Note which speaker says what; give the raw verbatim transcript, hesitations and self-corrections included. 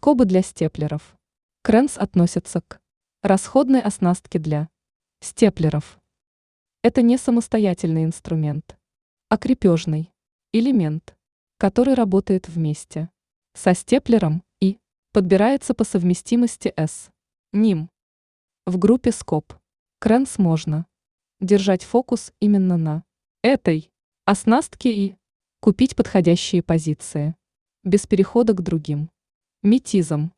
Speaker 1: Скобы для степлеров. Кренс относится к расходной оснастке для степлеров. Это не самостоятельный инструмент, а крепежный элемент, который работает вместе со степлером и подбирается по совместимости с ним. В группе скоб кренс можно держать фокус именно на этой оснастке и купить подходящие позиции, без перехода к другим метизам.